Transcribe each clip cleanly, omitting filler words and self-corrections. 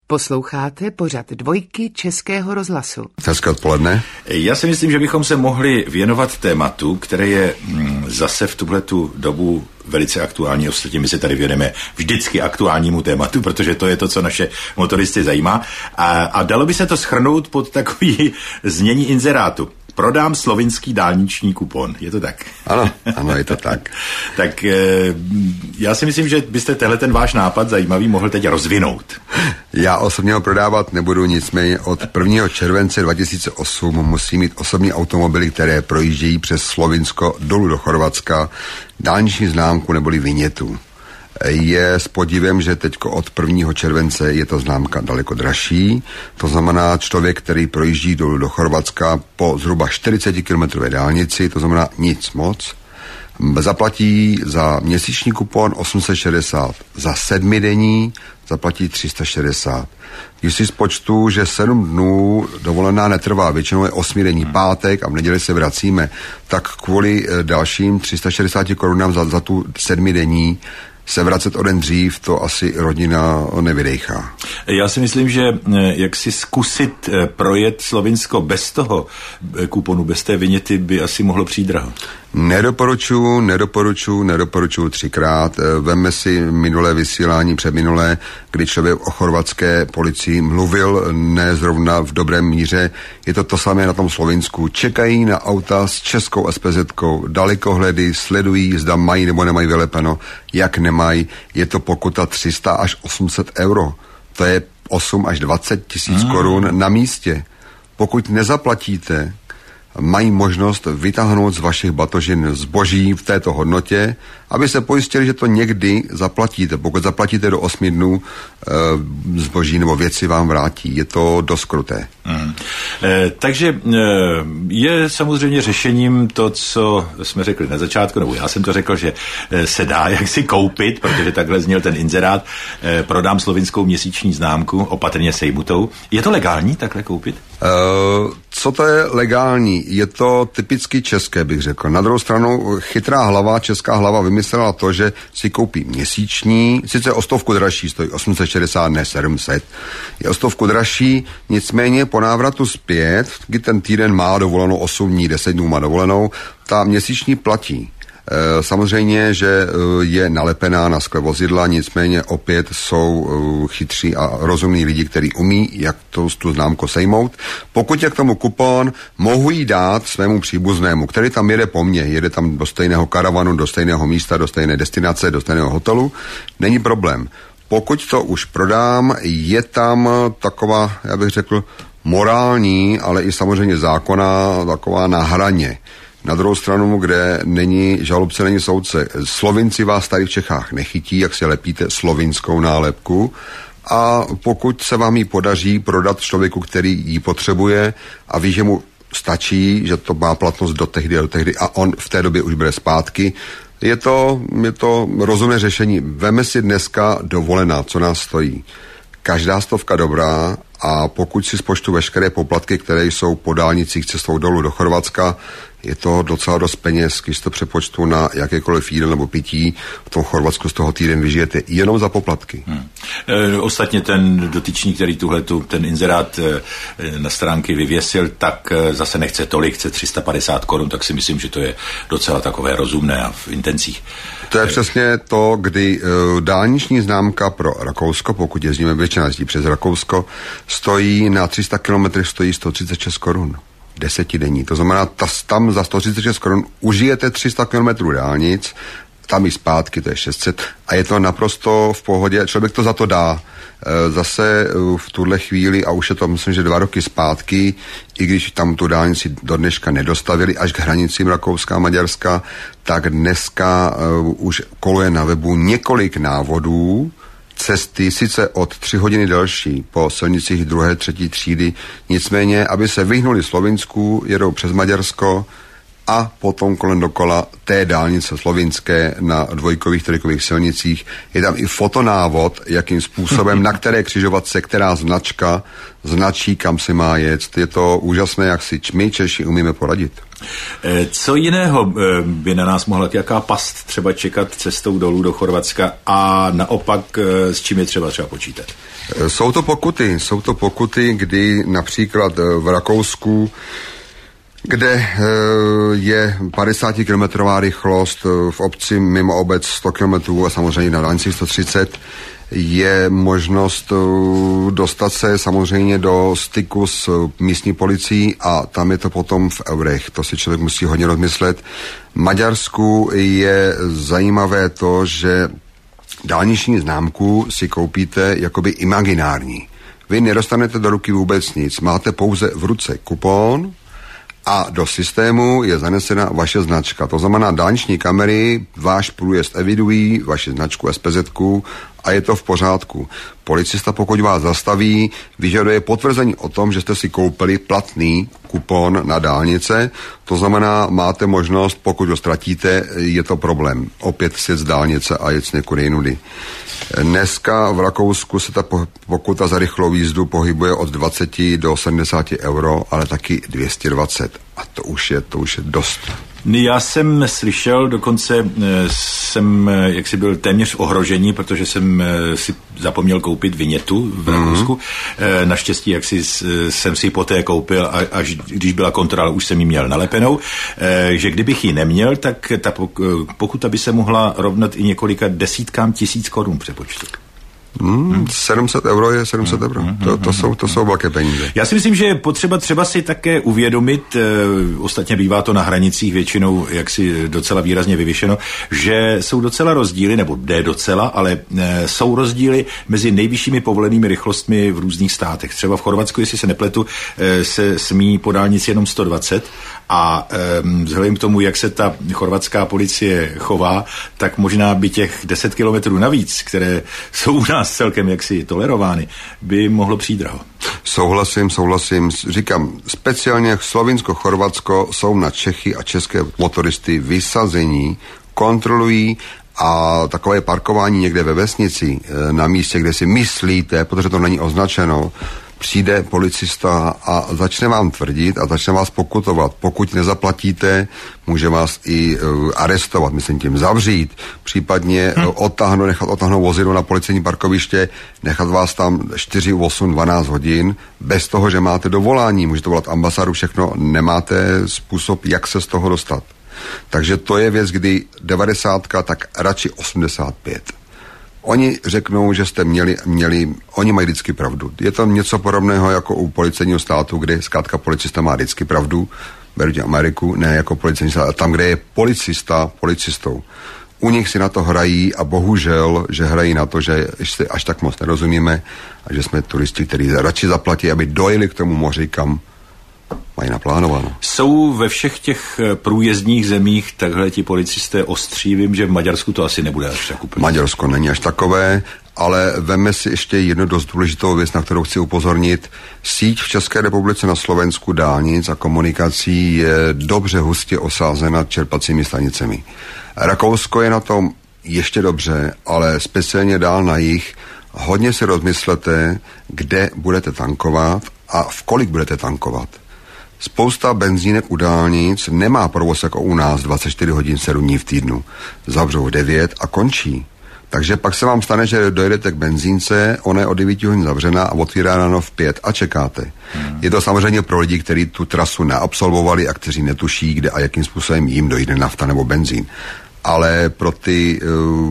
Posloucháte pořad Dvojky Českého rozhlasu. Hezké odpoledne. Já si myslím, že bychom se mohli věnovat tématu, které je zase v tuhletu dobu velice aktuální. Ostatně my se tady věnujeme vždycky aktuálnímu tématu, protože to je to, co naše motoristy zajímá. A dalo by se to shrnout pod takový znění inzerátu. Prodám slovinský dálniční kupon. Je to tak? Ano, je to tak. Tak já si myslím, že byste ten váš nápad zajímavý mohl teď rozvinout. Já osobně ho prodávat nebudu, nicméně od 1. července 2008 musí mít osobní automobily, které projíždějí přes Slovinsko dolů do Chorvatska, dálniční známku neboli vinětu. Je s podivem, že teďko od 1. července je ta známka daleko dražší. To znamená, člověk, který projíždí dolů do Chorvatska po zhruba 40 km dálnici, to znamená nic moc, zaplatí za měsíční kupon 860, za 7denní zaplatí 360. Když si spočtu, že 7 dnů dovolená netrvá, většinou je 8denní pátek a v neděli se vracíme, tak kvůli dalším 360 korunám za tu 7denní se vracet o den dřív, to asi rodina nevydejchá. Já si myslím, že jak si zkusit projet Slovinsko bez toho kuponu, bez té viněty by asi mohlo přijít draho. Nedoporučuji 3krát. Vemme si minulé vysílání, předminulé, kdy člověk o chorvatské policii mluvil ne zrovna v dobrém míře. Je to samé na tom Slovinsku. Čekají na auta s českou SPZ-kou, dalekohledy, sledují, zda mají nebo nemají vylepeno. Jak nemají, je to pokuta 300 až 800 euro. To je 8 až 20 tisíc korun na místě. Pokud nezaplatíte, mají možnost vytáhnout z vašich batožin zboží v této hodnotě, aby se pojistili, že to někdy zaplatíte. Pokud zaplatíte do 8 dnů, zboží nebo věci vám vrátí. Je to dost kruté. Takže je samozřejmě řešením to, co jsme řekli na začátku, nebo já jsem to řekl, že se dá jaksi koupit, protože takhle zněl ten inzerát, prodám slovinskou měsíční známku, opatrně sejmutou. Je to legální takhle koupit? Co to je legální? Je to typicky české, bych řekl. Na druhou stranu chytrá hlava, česká hlava vymyslela to, že si koupí měsíční, sice o 100 dražší, stojí 860, ne 700, je o 100 dražší, nicméně po návratu zpět, kdy ten týden má dovolenou 8 dní, 10 dnů má dovolenou, ta měsíční platí. Samozřejmě, že je nalepená na skle vozidla, nicméně opět jsou chytří a rozumní lidi, kteří umí, jak tu známku sejmout. Pokud je k tomu kupon, mohu jí dát svému příbuznému, který tam jede po mně, jede tam do stejného karavanu, do stejného místa, do stejné destinace, do stejného hotelu, není problém. Pokud to už prodám, je tam taková, já bych řekl, morální, ale i samozřejmě zákonná, taková na hraně. Na druhou stranu, kde není žalobce, není soudce. Slovinci vás tady v Čechách nechytí, jak si lepíte slovinskou nálepku, a pokud se vám ji podaří prodat člověku, který ji potřebuje a ví, že mu stačí, že to má platnost do tehdy a on v té době už bude zpátky, je to rozumné řešení. Veme si dneska dovolená, co nás stojí. Každá 100 dobrá, a pokud si spočtu veškeré poplatky, které jsou po dálnicích cestou dolů do Chorvatska, je to docela dost peněz, když to přepočtu na jakékoliv jídlo nebo pití, v tom Chorvatsku z toho týden vyžijete jenom za poplatky. Ostatně ten dotyčný, který ten inzerát na stránky vyvěsil, tak zase nechce tolik, chce 350 korun, tak si myslím, že to je docela takové rozumné a v intencích. To je přesně to, kdy dálniční známka pro Rakousko, pokud jezdíme, většina jezdí přes Rakousko, stojí na 300 km stojí 136 korun. 10denní. To znamená, tam za 136 korun užijete 300 km dálnic, tam i zpátky, to je 600, a je to naprosto v pohodě. Člověk to za to dá. Zase v tuhle chvíli, a už je to, myslím, že 2 roky zpátky, i když tam tu dálnici do dneška nedostavili až k hranicím Rakouska a Maďarska, tak dneska už koluje na webu několik návodů, cesty sice od 3 hodiny delší po silnicích 2., 3. třídy, nicméně, aby se vyhnuli Slovinsku, jedou přes Maďarsko a potom kolem dokola té dálnice slovinské na dvojkových, trojkových silnicích. Je tam i fotonávod, jakým způsobem, na které křižovatce, která značka značí, kam se má jet. Je to úžasné, jak si my Češi umíme poradit. Co jiného by na nás mohla jaká past třeba čekat cestou dolů do Chorvatska a naopak s čím je třeba počítat? Jsou to pokuty, kdy například v Rakousku, kde je 50-kilometrová rychlost, v obci mimo obec 100 kilometrů a samozřejmě na dálnici 130, je možnost dostat se samozřejmě do styku s místní policií a tam je to potom v eurech. To si člověk musí hodně rozmyslet. V Maďarsku je zajímavé to, že dálniční známku si koupíte jakoby imaginární. Vy nedostanete do ruky vůbec nic, máte pouze v ruce kupon a do systému je zanesena vaše značka. To znamená, dálniční kamery váš průjezd evidují, vaši značku SPZ-ku a je to v pořádku. Policista, pokud vás zastaví, vyžaduje potvrzení o tom, že jste si koupili platný kupon na dálnice. To znamená, máte možnost, pokud ho ztratíte, je to problém. Opět sjet z dálnice a jet někudy jinudy. Dneska v Rakousku se ta pokuta za rychlou jízdu pohybuje od 20 do 70 euro, ale taky 220. A to už je dost. Já jsem slyšel, dokonce jsem jaksi byl téměř v ohrožení, protože jsem si zapomněl koupit vinětu v Rakousku. Naštěstí jaksi jsem si ji poté koupil, až když byla kontrola, už jsem ji měl nalepenou, že kdybych ji neměl, tak ta pokuta by se mohla rovnat i několika desítkám tisíc korun přepočtu. 700 euro je 700 euro. To jsou velké peníze. Já si myslím, že je potřeba třeba si také uvědomit, ostatně bývá to na hranicích většinou jaksi docela výrazně vyvěšeno, že jsou docela rozdíly, nebo ne docela, ale jsou rozdíly mezi nejvyššími povolenými rychlostmi v různých státech. Třeba v Chorvatsku, jestli se nepletu, se smí po dálnici jenom 120 a vzhledem k tomu, jak se ta chorvatská policie chová, tak možná by těch 10 kilometrů navíc, které jsou u nás celkem jaksi tolerovány, by mohlo přijít draho. Souhlasím. Říkám, speciálně Slovinsko, Chorvatsko jsou na Čechy a české motoristy vysazení, kontrolují a takové parkování někde ve vesnici, na místě, kde si myslíte, protože to není označeno, přijde policista a začne vám tvrdit a začne vás pokutovat. Pokud nezaplatíte, může vás i arestovat, myslím tím zavřít, případně nechat otáhnout vozidlo na policejní parkoviště, nechat vás tam 4, 8, 12 hodin, bez toho, že máte dovolání. Můžete volat ambasádu, všechno, nemáte způsob, jak se z toho dostat. Takže to je věc, kdy 90, tak radši 85. Oni řeknou, že jste měli, oni mají vždycky pravdu. Je to něco podobného jako u policejního státu, kde zkrátka policista má vždycky pravdu, beru Ameriku, ne jako policejní stát, tam, kde je policista policistou. U nich si na to hrají a bohužel, že hrají na to, že si až tak moc nerozumíme a že jsme turisti, kteří radši zaplatí, aby dojeli k tomu moři, kam mají naplánováno. Jsou ve všech těch průjezdních zemích takhle ti policisté ostří? Vím, že v Maďarsku to asi nebude až tak úplně. Maďarsko není až takové, ale veme si ještě jednu dost důležitou věc, na kterou chci upozornit. Síť v České republice na Slovensku dálnic a komunikací je dobře hustě osázena čerpacími stanicemi. Rakousko je na tom ještě dobře, ale speciálně dál na jih. Hodně si rozmyslete, kde budete tankovat a v kolik budete tankovat. Spousta benzínek u dálnic nemá provoz jako u nás 24 hodin 7 dní v týdnu. Zavřou v 9 a končí. Takže pak se vám stane, že dojedete k benzínce, ona je o 9 hodin zavřená a otvírá ráno v 5 a čekáte. Je to samozřejmě pro lidi, kteří tu trasu neabsolvovali a kteří netuší, kde a jakým způsobem jim dojde nafta nebo benzín. Ale pro ty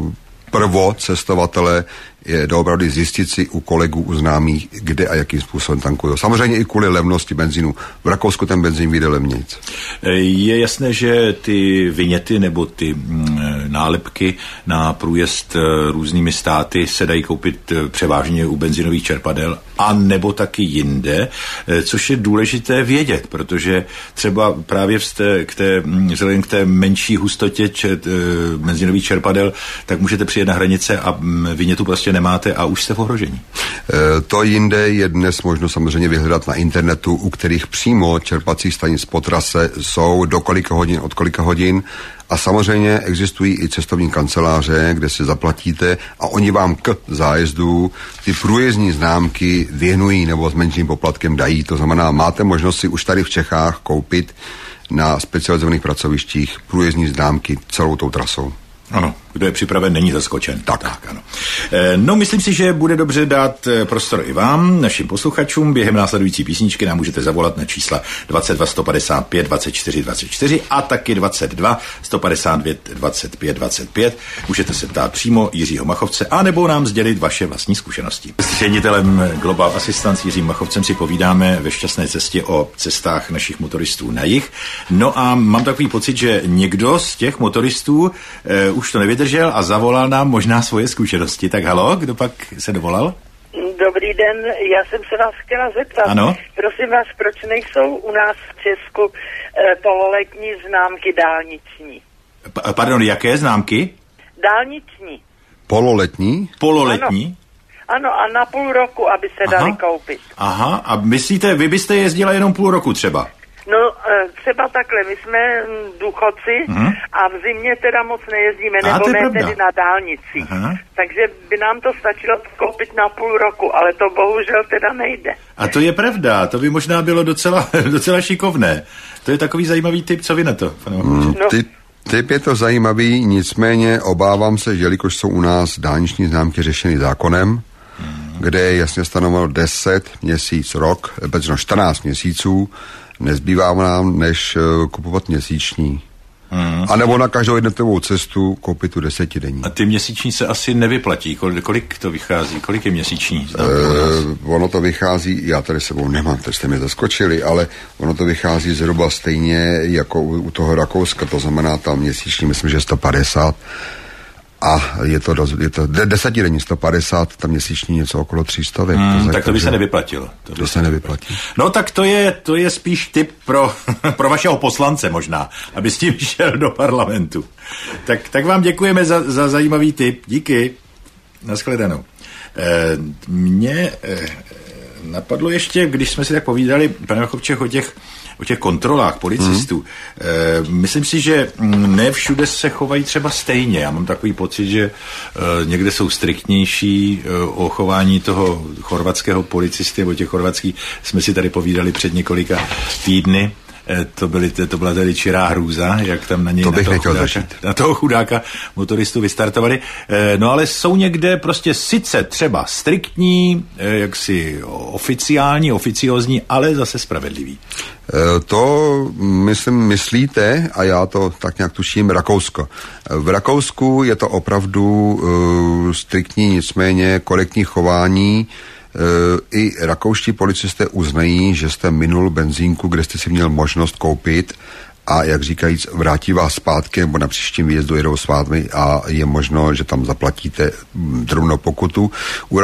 prvocestovatele je doopravdy zjistit si u kolegů, u známých, kde a jakým způsobem tankují. Samozřejmě i kvůli levnosti benzínu. V Rakousku ten benzín vyjde levnějc. Je jasné, že ty viněty nebo ty nálepky na průjezd různými státy se dají koupit převážně u benzinových čerpadel a nebo taky jinde, což je důležité vědět, protože třeba právě vzhledem k té menší hustotě benzinových čerpadel, tak můžete přijet na hranice a vinětu prostě nemáte a už jste v ohrožení. To jinde je dnes možno samozřejmě vyhledat na internetu, u kterých přímo čerpací stanic po trase jsou do kolika hodin, od kolika hodin. A samozřejmě existují i cestovní kanceláře, kde si zaplatíte a oni vám k zájezdu ty průjezdní známky věnují nebo s menším poplatkem dají. To znamená, máte možnost si už tady v Čechách koupit na specializovaných pracovištích průjezdní známky celou tou trasou. Ano, kdo je připraven, není zaskočen. Tak ano. No, myslím si, že bude dobře dát prostor i vám, našim posluchačům. Během následující písničky nám můžete zavolat na čísla 22 155 24 24 a taky 22 159 25 25. Můžete se ptát přímo Jiřího Machovce a nebo nám sdělit vaše vlastní zkušenosti. S ředitelem Global Assistance Jiřím Machovcem si povídáme ve šťastné cestě o cestách našich motoristů na jih. No a mám takový pocit, že někdo z těch motoristů už to nevydržel a zavolal nám možná svoje zkušenosti. Tak halo, kdo pak se dovolal? Dobrý den, já jsem se vás chtěla zeptat. Ano? Prosím vás, proč nejsou u nás v Česku pololetní známky dálniční? Pardon, jaké známky? Dálniční. Pololetní? Pololetní? Ano, a na půl roku, aby se dali koupit. Aha, a myslíte, vy byste jezdila jenom půl roku třeba? No, třeba takhle, my jsme důchodci a v zimě teda moc nejezdíme, nebo ne pravda. tedy na dálnici. Aha. Takže by nám to stačilo koupit na půl roku, ale to bohužel teda nejde. A to je pravda, to by možná bylo docela šikovné. To je takový zajímavý tip, co vy na to, pane Machovče? Typ je to zajímavý, nicméně obávám se, že jelikož jsou u nás dálniční známky řešeny zákonem, kde je jasně stanoveno 10 měsíc, rok, 14 měsíců, nezbývá nám, než kupovat měsíční. A nebo na každou jednotlivou cestu koupit tu 10denní. A ty měsíční se asi nevyplatí. Kolik to vychází? Kolik je měsíční? Ono to vychází, já tady sebou nemám, teď jste mě zaskočili, ale ono to vychází zhruba stejně jako u toho Rakouska, to znamená tam měsíční, myslím, že 150. A je to 10denní 150, tam měsíční něco okolo 300. Tak to by se nevyplatilo. To se nevyplatí. No tak to je spíš tip pro vašeho poslance možná, aby s tím šel do parlamentu. Tak vám děkujeme za zajímavý tip. Díky. Nashledanou. Mě napadlo ještě, když jsme si tak povídali, pane Machovče, o těch kontrolách policistů. Myslím si, že ne všude se chovají třeba stejně. Já mám takový pocit, že někde jsou striktnější o chování toho chorvatského policisty, nebo těch chorvatských, jsme si tady povídali před několika týdny. To byla tady čirá hrůza, jak tam na něj na toho chudáka motoristu vystartovali. No ale jsou někde prostě sice třeba striktní, jaksi oficiózní, ale zase spravedlivý. To myslíte, a já to tak nějak tuším, Rakousko. V Rakousku je to opravdu striktní, nicméně korektní chování. I rakouští policisté uznají, že jste minul benzínku, kde jste si měl možnost koupit a jak říkajíc, vrátí vás zpátky nebo na příštím výjezdu jedou s vámi a je možno, že tam zaplatíte drobnou pokutu. U